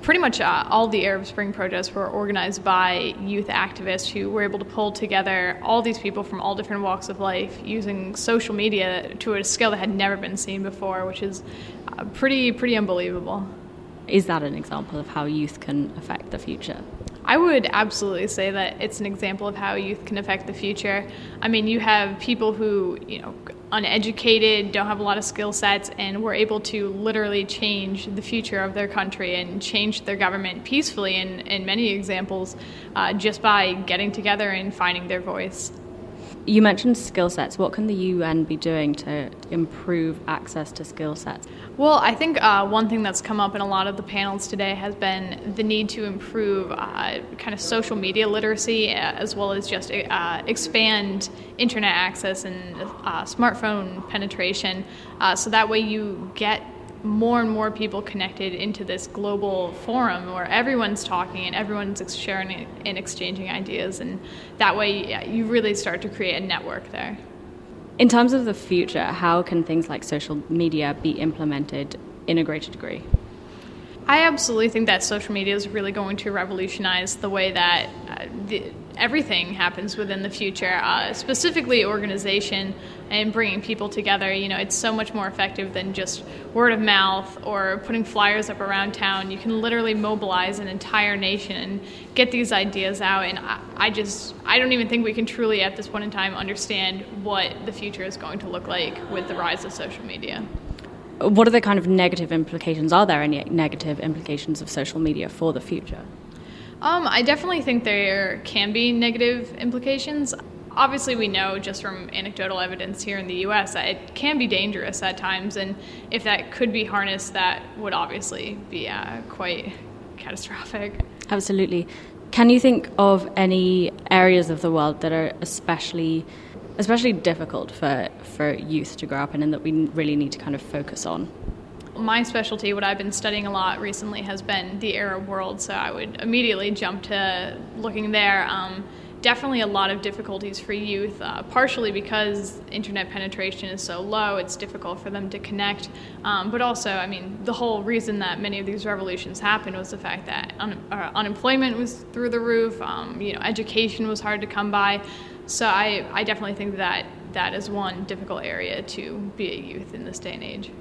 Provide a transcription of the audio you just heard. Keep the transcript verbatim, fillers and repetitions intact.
pretty much uh, all the Arab Spring protests were organized by youth activists who were able to pull together all these people from all different walks of life using social media to a scale that had never been seen before, which is uh, pretty pretty unbelievable. Is that an example of how youth can affect the future? I would absolutely say that it's an example of how youth can affect the future. I mean, you have people who, you know, uneducated, don't have a lot of skill sets, and were able to literally change the future of their country and change their government peacefully in, in many examples uh, just by getting together and finding their voice. You mentioned skill sets. What can the U N be doing to improve access to skill sets? Well, I think uh, one thing that's come up in a lot of the panels today has been the need to improve uh, kind of social media literacy, as well as just uh, expand internet access and uh, smartphone penetration, uh, so that way you get more and more people connected into this global forum where everyone's talking and everyone's sharing and exchanging ideas, and that way yeah, you really start to create a network there. In terms of the future, how can things like social media be implemented in a greater degree? I absolutely think that social media is really going to revolutionize the way that uh, the, everything happens within the future, uh, specifically organization and bringing people together. You know, it's so much more effective than just word of mouth or putting flyers up around town. You can literally mobilize an entire nation and get these ideas out. And I, I just, I don't even think we can truly at this point in time understand what the future is going to look like with the rise of social media. What are the kind of negative implications? Are there any negative implications of social media for the future? Um, I definitely think there can be negative implications. Obviously, we know just from anecdotal evidence here in the U S that it can be dangerous at times, and if that could be harnessed, that would obviously be uh, quite catastrophic. Absolutely. Can you think of any areas of the world that are especially especially difficult for, for youth to grow up in and that we really need to kind of focus on? My specialty, what I've been studying a lot recently, has been the Arab world, so I would immediately jump to looking there. Um, definitely a lot of difficulties for youth, uh, partially because internet penetration is so low, it's difficult for them to connect. Um, but also, I mean, the whole reason that many of these revolutions happened was the fact that un- uh, unemployment was through the roof, um, you know, education was hard to come by. So I, I definitely think that that is one difficult area to be a youth in this day and age.